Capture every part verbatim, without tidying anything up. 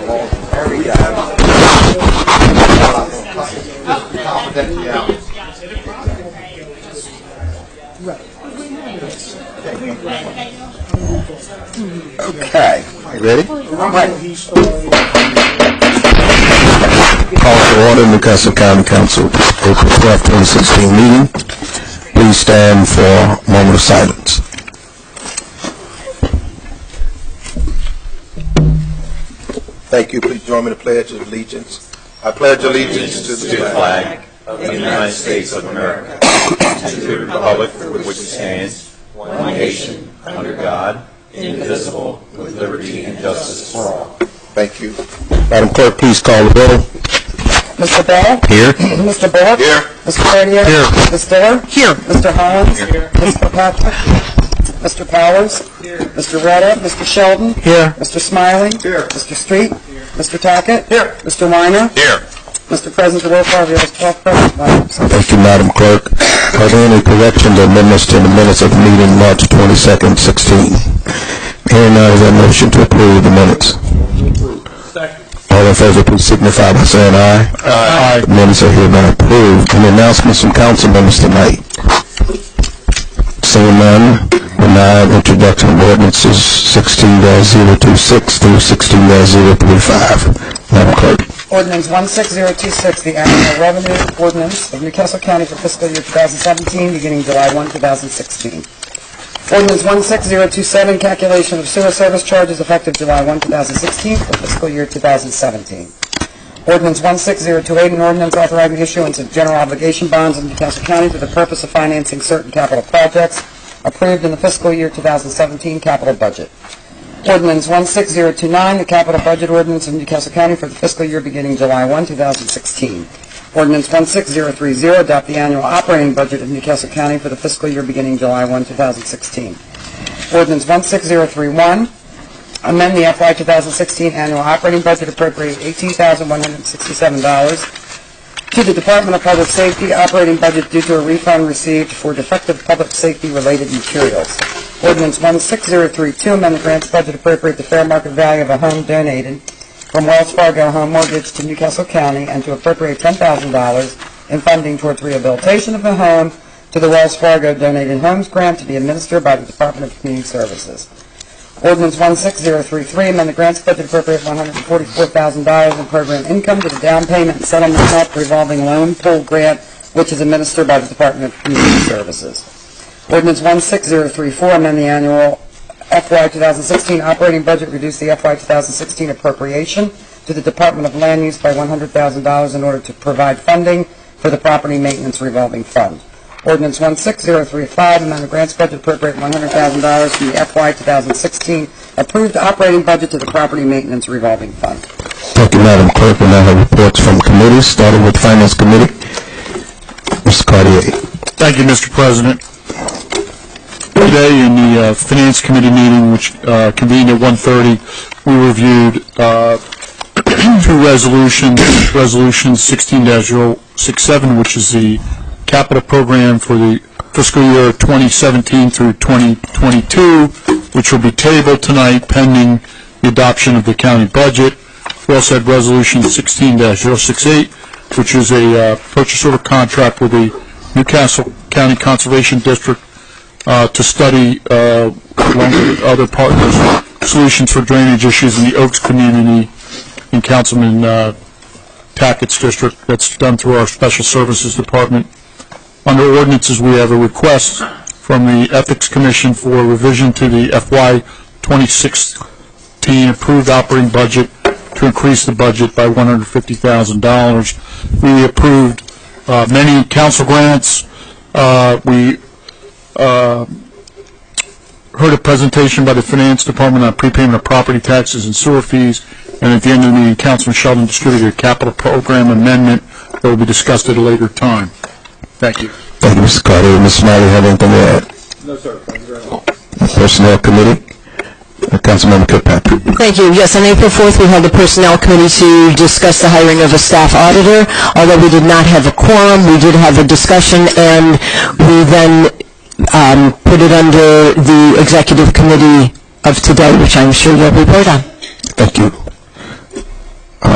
Okay, you ready? Call to order, Newcastle County Council, April twelfth, twenty sixteen meeting. Please stand for a moment of silence. Thank you. Please join me in the Pledge of Allegiance. I pledge allegiance to the flag of the United States of America, and to the republic for which it stands, one nation, under God, indivisible, with liberty and justice for all. Thank you. Madam Clerk, please call the roll. Mister Bell? Here. Mister Bullock? Here. Mister Cartier? Here. Miz Diller? Here. Mister Hollins? Here. Mister Patrick? Mister Powers? Here. Mister Retta? Mister Sheldon? Here. Mister Smiley? Here. Mister Street? Here. Mister Tackett? Here. Mister Weiner? Here. Mister President, the roll call is twelve present. Thank you, Madam Clerk. Are there any corrections or amendments to the minutes of the meeting March twenty-second, sixteen? Hearing none, is there a motion to approve the minutes? Second. All in favor, please signify by saying aye. Aye. The minutes are hereby approved. Any announcements from council members tonight? Seeing none, we'll now introduction of ordinances sixteen dash zero two six through sixteen dash zero three five. Madam Clerk. Ordinance one six zero two six, the annual revenue ordinance of Newcastle County for fiscal year two thousand seventeen, beginning July first, two thousand sixteen. Ordinance one six zero two seven, calculation of sewer service charges effective July first, two thousand sixteen for fiscal year two thousand seventeen. Ordinance one six zero two eight, an ordinance authorizing issuance of general obligation bonds in Newcastle County for the purpose of financing certain capital projects approved in the fiscal year two thousand seventeen capital budget. Ordinance one six zero two nine, the capital budget ordinance of Newcastle County for the fiscal year beginning July first, two thousand sixteen. Ordinance one six zero three zero, adopt the annual operating budget of Newcastle County for the fiscal year beginning July first, two thousand sixteen. Ordinance one six zero three one, amend the F Y two thousand sixteen annual operating budget, appropriate eighteen thousand one hundred sixty-seven dollars to the Department of Public Safety operating budget due to a refund received for defective public safety related materials. Ordinance one six zero three two, amend the grants budget, appropriate the fair market value of a home donated from Wells Fargo Home Mortgage to Newcastle County and to appropriate ten thousand dollars in funding towards rehabilitation of the home to the Wells Fargo Donated Homes Grant to be administered by the Department of Community Services. Ordinance one six zero three three, amend the grants budget, appropriate one hundred forty-four thousand dollars in program income to the down payment and settlement help revolving loan pool grant, which is administered by the Department of Community Services. Ordinance one six zero three four, amend the annual F Y two thousand sixteen operating budget, reduce the F Y two thousand sixteen appropriation to the Department of Land Use by one hundred thousand dollars in order to provide funding for the property maintenance revolving fund. Ordinance one six zero three five, amend the grants budget, appropriate one hundred thousand dollars from the F Y two thousand sixteen approved operating budget to the property maintenance revolving fund. Thank you, Madam Clerk. We now have reports from committees, starting with Finance Committee. Mister Cartier. Thank you, Mister President. Today in the uh, Finance Committee meeting, which uh, convened at one thirty, we reviewed uh, two resolutions. Resolution sixteen dash zero six seven, which is the capital program for the fiscal year twenty seventeen through twenty twenty-two, which will be tabled tonight pending the adoption of the county budget. We also had Resolution sixteen dash zero six eight, which is a uh, purchase order contract with the Newcastle County Conservation District uh, to study, uh, along with other partners, solutions for drainage issues in the Oaks community in Councilman uh, Tackett's district. That's done through our Special Services Department. Under ordinances, we have a request from the Ethics Commission for revision to the F Y twenty sixteen approved operating budget to increase the budget by one hundred fifty thousand dollars. We approved uh, many council grants. Uh, we uh, heard a presentation by the Finance Department on prepayment of property taxes and sewer fees, and at the end of the meeting, Councilman Sheldon distributed a capital program amendment that will be discussed at a later time. Thank you. Thank you, Mister Carter. Miz Smiley, have anything to add? No, sir. Thank you very much. Personnel Committee. Uh, Councilmember Kirkpatrick. Thank you. Yes, on April fourth, we held the Personnel Committee to discuss the hiring of a staff auditor. Although we did not have a quorum, we did have a discussion, and we then um, put it under the Executive Committee of today, which I'm sure you'll report on. Thank you.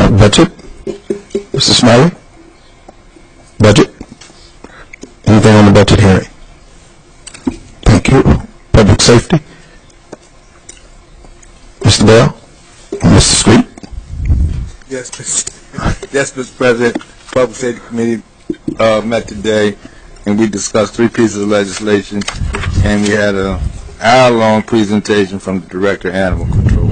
budget? Mister Smiley? Budget? Anything on the budget hearing? Thank you. Public safety? Mister Bell? Mister Street? Yes, Mister Yes, Mister President. Public Safety Committee uh, met today, and we discussed three pieces of legislation, and we had a hour-long presentation from the Director of Animal Control.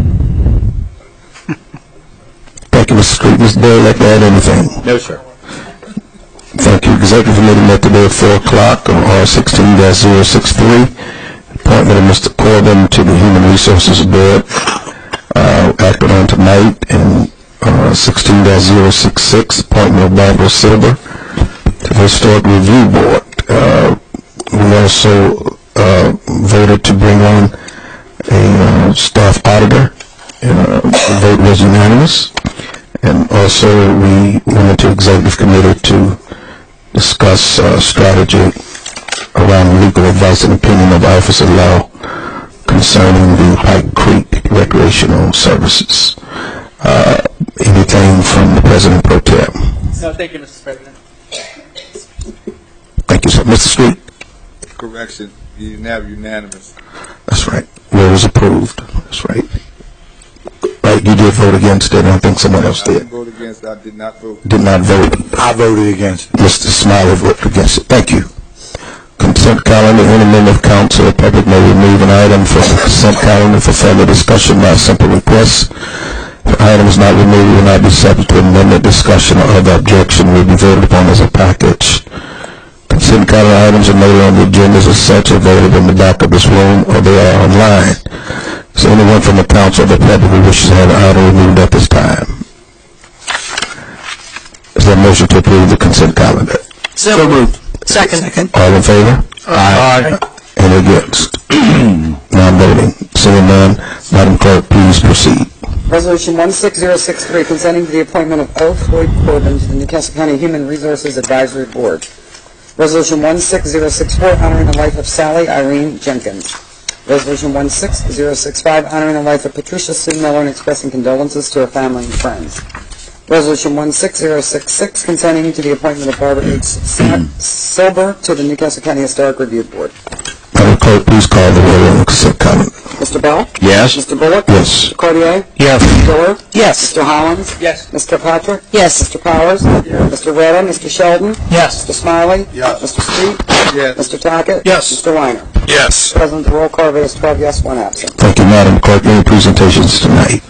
Thank you, Mister Street. Mister Bell, like to add anything? No, sir. Thank you. Executive Committee met today at four o'clock on R sixteen dash zero six three. Appointment of Mister Corbin to the Human Resources Board, uh, acted on tonight, and uh, sixteen dash zero six six, appointment of Barbara Silver to the Historic Review Board. Uh, we also uh, voted to bring on a uh, staff auditor. Uh, the vote was unanimous. And also we went into Executive Committee to discuss uh, strategy around legal advice and opinion of Office of Law concerning the Pike Creek Recreational Services. Uh, anything from the President Pro Tem? No, thank you, Mister President. Thank you, sir. Mister Street? Correction, you now unanimous. That's right. Where was approved. That's right. Right, you did vote against it, and I think someone else I didn't did. vote against it. I did not vote. Did not vote. I voted against it. Mister Smiley voted against it. Thank you. Consent calendar, any member of council or public may remove an item from the consent calendar for further discussion by simple request. If the item is not removed, it will not be subject to amendment, discussion, or other objection. Will be voted upon as a package. Consent calendar items are noted on the agendas as such, available in the back of this room, or they are online. Is there anyone from the council or the public who wishes to have an item removed at this time? Is there a motion to approve the consent calendar? So moved. Second. All in favor? Aye. Any against? Non-voting. Seeing none, Madam Clerk, please proceed. Resolution one six zero six three, consenting to the appointment of O. Floyd Corbin to the Newcastle County Human Resources Advisory Board. Resolution one six zero six four, honoring the life of Sally Irene Jenkins. Resolution one six zero six five, honoring the life of Patricia Sue Miller and expressing condolences to her family and friends. Resolution one six zero six six, consenting to the appointment of Barbara H. Silber to the Newcastle County Historic Review Board. Madam Clerk, please call the roll on the consent calendar. Mister Bell? Yes. Mister Bullock? Yes. Mister Cordier? Yes. Mister Diller? Yes. Mister Hollins? Yes. Mister Patrick? Yes. Mister Powers? Yes. Mister Retta? Mister Sheldon? Yes. Mister Smiley? Yes. Mister Street? Yes. Mister Tackett? Yes. Mister Weiner? Yes. President, the roll call vote is twelve yes, one absent. Thank you, Madam Clerk. Any presentations tonight?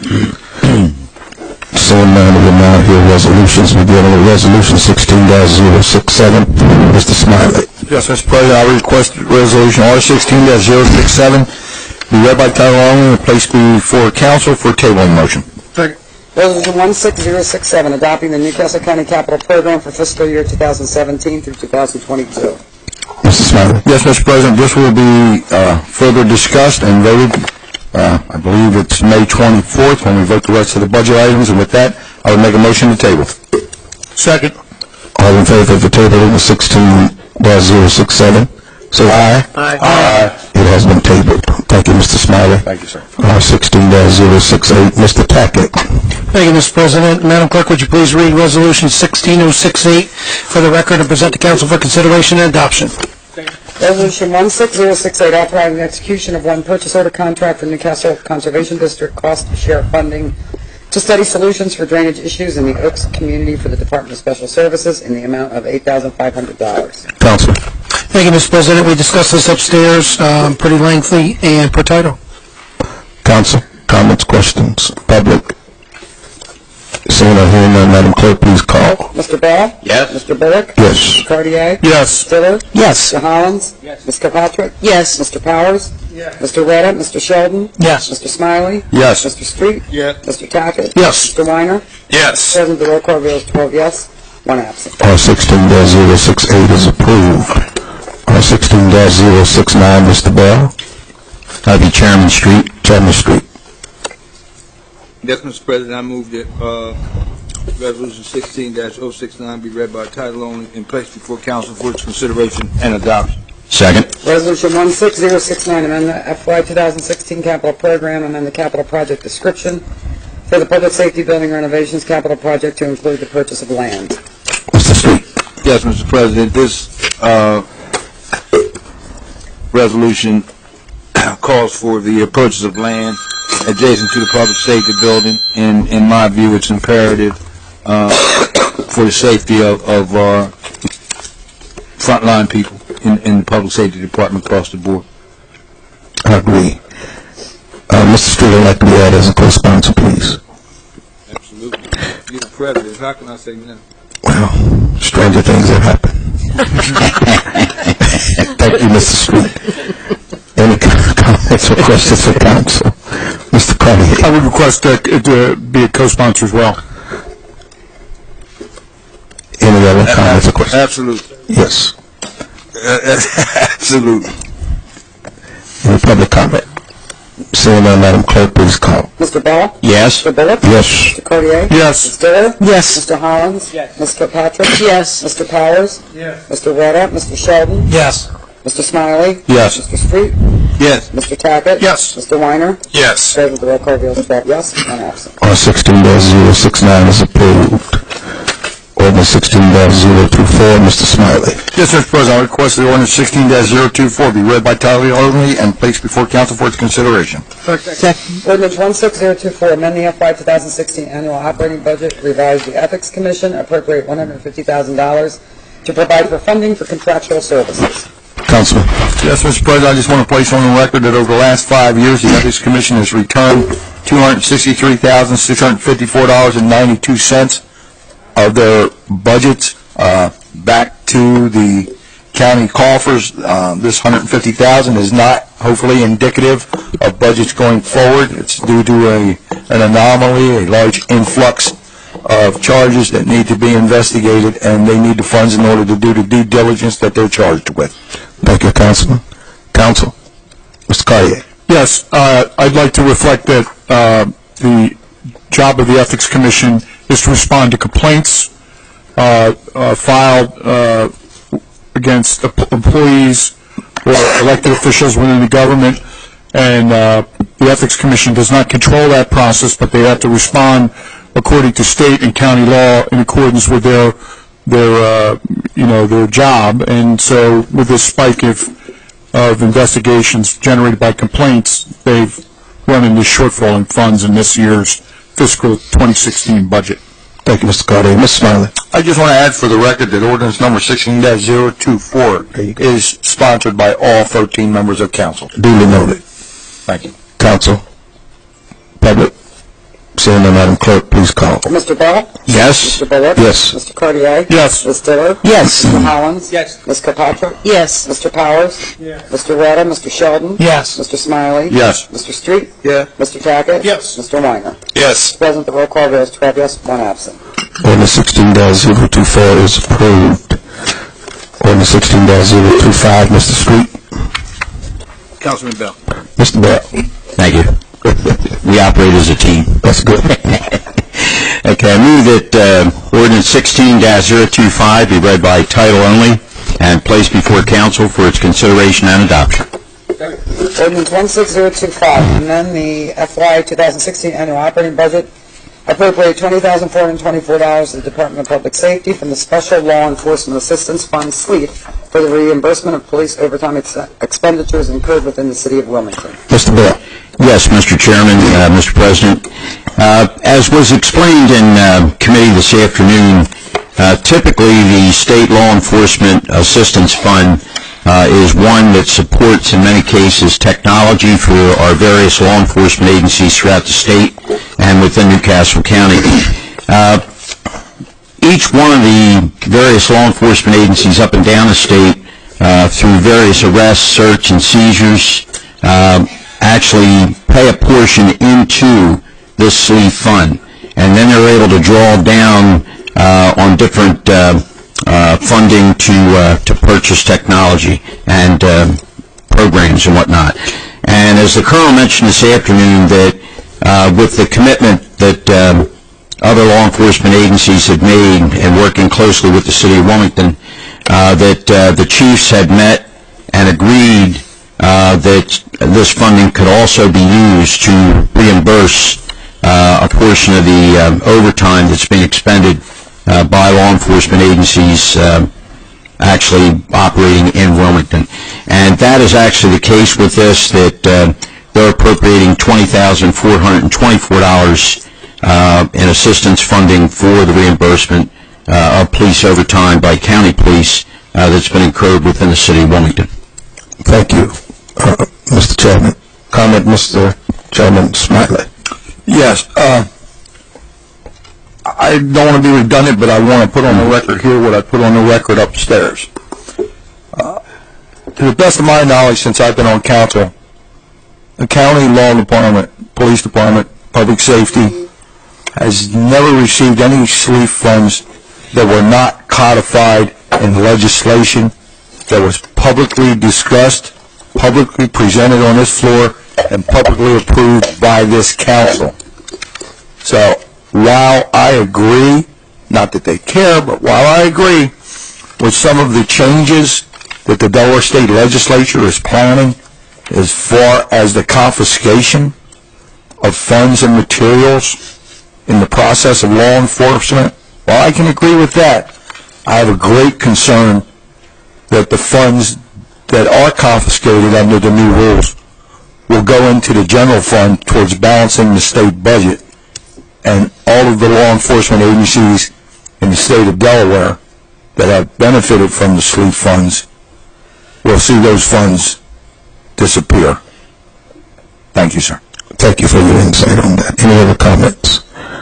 Seeing none, we will now hear resolutions. Beginning with Resolution sixteen dash zero six seven. Mister Smiley. Yes, Mister President, I request Resolution R sixteen dash zero six seven be read by title only and placed before council for tabling motion. Resolution one six zero six seven, adopting the Newcastle County Capital Program for fiscal year two thousand seventeen through two thousand twenty-two. Mister Smiley. Yes, Mister President, this will be uh, further discussed and voted. Uh, I believe it's May twenty-fourth when we vote the rest of the budget items, and with that, I would make a motion to table. Second. All in favor of the tabling of sixteen dash zero six seven? Say aye. Aye. Aye. It has been tabled. Thank you, Mister Smiley. Thank you, sir. R sixteen dash zero six eight. Mister Tackett. Thank you, Mister President. Madam Clerk, would you please read Resolution sixteen oh six eight for the record and present to council for consideration and adoption? Resolution one six zero six eight, authorizing the execution of one purchase order contract for Newcastle Conservation District cost share funding to study solutions for drainage issues in the Oaks community for the Department of Special Services in the amount of eight thousand five hundred dollars. Council. Thank you, Mister President. We discussed this upstairs um, pretty lengthy and per title. Council. Comments, questions, public. Seeing or hearing none, Madam Clerk, please call. Mister Bell? Yes. Mister Bullock? Yes. Mister Cartier? Yes. Diller? Yes. Mister Hollins? Yes. Mister Patrick? Yes. Mister Powers? Yes. Mister Retta? Mister Sheldon? Yes. Mister Smiley? Yes. Mister Street? Yes. Mister Tackett? Yes. Mister Weiner? Yes. President, the roll call vote is twelve yes, one absent. R sixteen dash zero six eight is approved. R sixteen dash zero six nine, Mister Bell. That'd be Chairman Street. Chairman Street. Yes, Mister President, I move that uh, Resolution sixteen dash zero six nine be read by title only and placed before council for its consideration and adoption. Second. Resolution one six zero six nine, amend the F Y twenty sixteen capital program, amend the capital project description, for the public safety building renovations capital project to include the purchase of land. Mister Street. Yes, Mister President, this uh, resolution calls for the purchase of land adjacent to the public safety building. In in my view, it's imperative uh, for the safety of, of our frontline people in, in the public safety department across the board. I agree. Uh, Mister Street, I'd like to be added as a co-sponsor, please. Absolutely. Mister President, how can I say no? Well, stranger things have happened. Thank you, Mister Street. Any comments or questions for council? Mister Cartier. I would request uh, to be a co-sponsor as well. Any other comments or questions? Absolutely. Yes. Absolutely. Any public comment? Seeing none, Madam Clerk, please call. Mister Ball? Yes. Mister Bullock? Yes. Mister Cartier? Yes. Miz Diller? Yes. Mister Hollins? Yes. Miz Kilpatrick? Yes. Mister Powers? Yes. Mister Retta? Mister Sheldon? Yes. Mister Smiley? Yes. Mister Street? Yes. Mister Tackett? Yes. Mister Weiner? Yes. President, the roll call reveals twelve yes, one absent. R sixteen zero six nine is approved. Ordinance sixteen zero two four, Mister Smiley. Yes, Mister President, I request that ordinance sixteen zero two four be read by title only and placed before council for its consideration. Second. Ordinance one six zero two four, amend the F Y twenty sixteen annual operating budget, revise the Ethics Commission, appropriate one hundred fifty thousand dollars to provide for funding for contractual services. Councilman. Yes, Mister President, I just want to place on the record that over the last five years, the Ethics Commission has returned two hundred sixty-three thousand six hundred fifty-four dollars and ninety-two cents of their budgets uh, back to the county coffers. Uh, this one hundred fifty thousand dollars is not hopefully indicative of budgets going forward. It's due to a an anomaly, a large influx of charges that need to be investigated, and they need the funds in order to do the due diligence that they're charged with. Thank you, Councilman. Council. Mister Cartier. Yes, uh, I'd like to reflect that uh, the job of the Ethics Commission is to respond to complaints uh, uh, filed uh, against em- employees or elected officials within the government, and uh, the Ethics Commission does not control that process, but they have to respond according to state and county law in accordance with their their uh, you know their job. And so with this spike of of investigations generated by complaints, they've run into shortfall in funds in this year's fiscal twenty sixteen budget. Thank you, Mister Cartier. Mister Smiley. I just want to add for the record that ordinance number sixteen zero two four is sponsored by all thirteen members of council. Duly noted. Thank you. Council. Public. Seeing none, Madam Clerk, please call. Mister Ball? Yes. Mister Bullock? Yes. Mister Cartier? Yes. Miz Diller? Yes. Mister Hollins? Yes. Miz Kilpatrick? Yes. Mister Powers? Yes. Mister Retta? Mister Sheldon? Yes. Mister Smiley? Yes. Mister Street? Yeah. Mister Tackett? Yes. Mister Weiner? Yes. President, the roll call reveals twelve yes, one absent. Ordinance sixteen zero two four is approved. Ordinance sixteen zero two five, Mister Street. Councilman Bell. Mister Bell. Thank you. We operate as a team. That's good. Okay, I move that uh, ordinance sixteen zero two five be read by title only and placed before council for its consideration and adoption. Ordinance one six zero two five, amend the F Y twenty sixteen annual operating budget, appropriate twenty thousand four hundred twenty-four dollars to the Department of Public Safety from the Special Law Enforcement Assistance Fund, SLEEP, for the reimbursement of police overtime ex- expenditures incurred within the city of Wilmington. Mister Bell. Yes, Mister Chairman, uh, Mister President. Uh, as was explained in uh, committee this afternoon, uh, typically the State Law Enforcement Assistance Fund uh, is one that supports, in many cases, technology for our various law enforcement agencies throughout the state and within Newcastle County. Uh, each one of the various law enforcement agencies up and down the state, uh, through various arrests, search, and seizures, uh, actually pay a portion into this SLEEP fund, and then they're able to draw down uh, on different uh, uh, funding to uh, to purchase technology and uh, programs and whatnot. And as the Colonel mentioned this afternoon, that uh, with the commitment that um, other law enforcement agencies had made and working closely with the City of Wilmington, uh, that uh, the chiefs had met and agreed Uh, that this funding could also be used to reimburse uh, a portion of the um, overtime that's being expended uh, by law enforcement agencies uh, actually operating in Wilmington. And that is actually the case with this, that uh, they're appropriating twenty thousand four hundred twenty-four dollars uh, in assistance funding for the reimbursement uh, of police overtime by county police uh, that's been incurred within the city of Wilmington. Thank you, uh, Mister Chairman. Comment, Mister Chairman Smiley. Yes, uh, I don't want to be redundant, but I want to put on the record here what I put on the record upstairs. Uh, to the best of my knowledge, since I've been on council, the county law department, police department, public safety has never received any SLEEF funds that were not codified in legislation that was publicly discussed, publicly presented on this floor, and publicly approved by this council. So while I agree, not that they care, but while I agree with some of the changes that the Delaware State Legislature is planning as far as the confiscation of funds and materials in the process of law enforcement, while I can agree with that, I have a great concern that the funds that are confiscated under the new rules will go into the general fund towards balancing the state budget, and all of the law enforcement agencies in the state of Delaware that have benefited from the SLEEF funds will see those funds disappear. Thank you, sir. Thank you for your insight on that. Any other comments?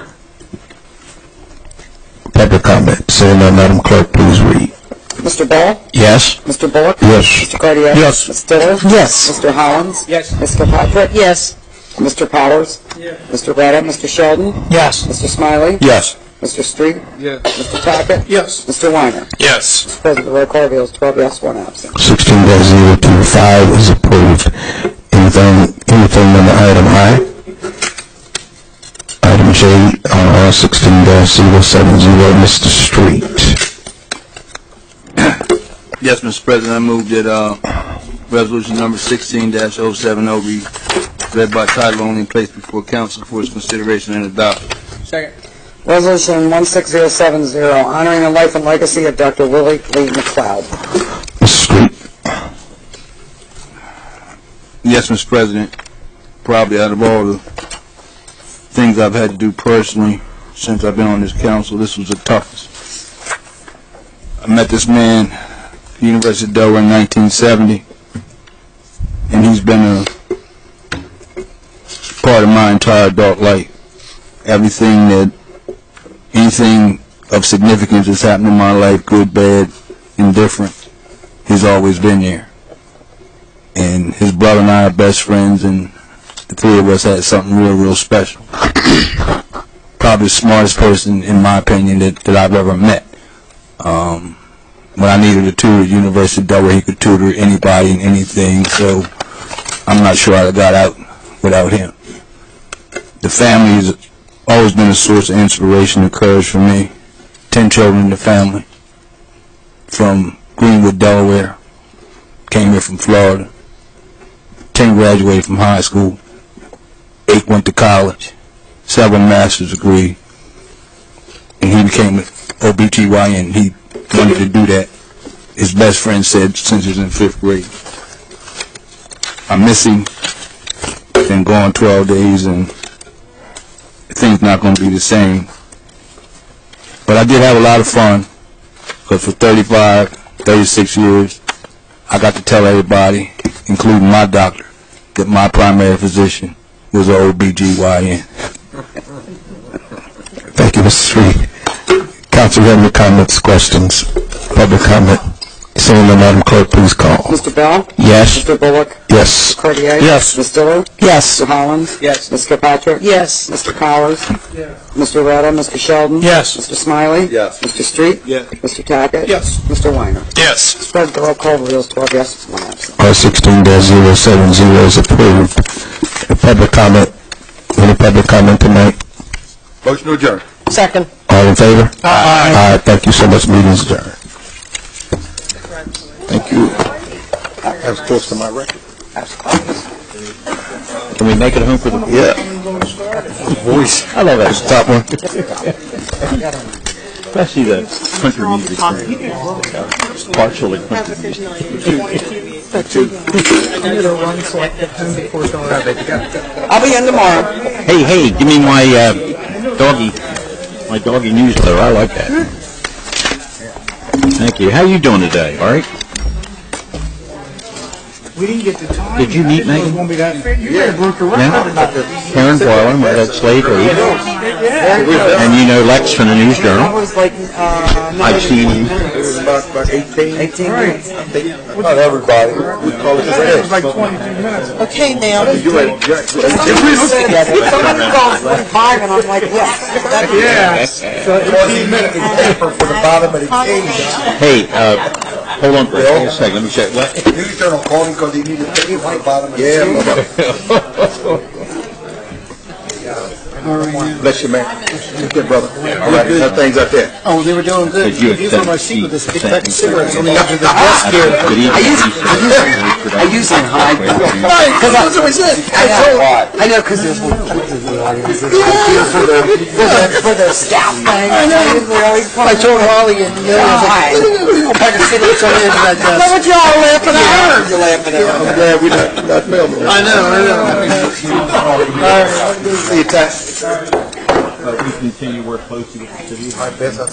Public comment. Seeing none, Madam Clerk, please read. Mister Ball? Yes? Mister Bullock? Yes. Mister Cartier? Yes. Miz Diller? Yes. Mister Hollins? Yes. Miz Kilpatrick? Yes. Mister Powers? Yes. Mister Retta? Mister Sheldon? Yes. Mister Smiley? Yes. Mister Street? Yes. Mister Tackett? Yes. Mister Weiner? Yes. Mister President, the roll call reveals twelve yes, one absent. sixteen dash zero two five is approved. Anything, anything on the item I? Item J, uh, sixteen dash zero seven zero, Mister Street. Yes, Mister President, I move that uh, resolution number sixteen dash zero seven zero be read by title only and placed before council for its consideration and adoption. Second. Resolution one six zero seven zero, honoring the life and legacy of Doctor Willie Lee McLeod. Mister Street. Yes, Mister President, probably out of all the things I've had to do personally since I've been on this council, this was the toughest. I met this man at the University of Delaware in nineteen seventy, and he's been a part of my entire adult life. Everything that, anything of significance that's happened in my life, good, bad, indifferent, he's always been there. And his brother and I are best friends, and the three of us had something real, real special. Probably the smartest person, in my opinion, that, that I've ever met. Um, when I needed a tutor at University of Delaware, he could tutor anybody and anything, so I'm not sure I'd have got out without him. The family has always been a source of inspiration and courage for me. Ten children in the family from Greenwood, Delaware. Came here from Florida. Ten graduated from high school. Eight went to college. Seven master's degree. And he became an O B G Y N. He wanted to do that. His best friend said since he was in fifth grade. I miss him. Been gone twelve days and things not going to be the same. But I did have a lot of fun because for thirty-five, thirty-six years, I got to tell everybody, including my doctor, that my primary physician was an O B G Y N. Thank you, Mister Street. Council, have any comments, questions, public comment? Seeing none, Madam Clerk, please call. Mister Bell? Yes. Mister Bullock? Yes. Mister Cartier? Yes. Miz Diller? Yes. Mister Hollins? Yes. Miz Kilpatrick? Yes. Mister Powers? Yes. Mister Retta? Mister Sheldon? Yes. Mister Smiley? Yes. Mister Street? Yes. Mister Tackett? Yes. Mister Weiner? Yes. Mister President, the roll call reveals twelve yes, one absent. R sixteen dash zero seven zero is approved. A public comment, any public comment tonight? Motion to adjourn. Second. All in favor? Aye. Aye, thank you so much, meeting is adjourned. Thank you. That was close to my record. Can we make it home for the Yeah. voice? I love that. Top one. Especially the country music. Partially country music. I'll be in tomorrow. Hey, hey, give me my uh, doggy, my doggy newsletter. I like that. Thank you. How you doing today? All right? We didn't get to talk. Did you meet Megan? Yeah. Yeah. Karen Boylan, we're at Slade Reed. And you know Lex from the News That Journal. was like, uh, I've seen him. About, about eighteen. eighteen minutes. Not everybody. We call it It was friends. like twenty-two minutes. Okay, now. You ready, Jack? Somebody said, somebody called forty-five, and I'm like, yes. Yes. Fourteen minutes paper for the bottom of the cage. Hey, uh, hold on for a second. Let me check. What? News Journal called him because he needed paper for the bottom of the cage. Bless you, man. Good, brother. All right, how things out there? Oh, they were doing good. Did you These are my send- secret, this big send- pack of cigarettes on the edge of the desk here. Good evening. I usually, I usually, I usually hide. Because I, I know, I know, because there's little kids in the audience. For the, for the, for the staff thing. I know. I told Holly and the others, Hi. a pack of cigarettes on the edge of that desk. What y'all laughing at? I heard you laughing at. I'm glad we're not, not filming. I know, I know. See you, Ty. We continue to work closely with the city. All right, Bess, I'll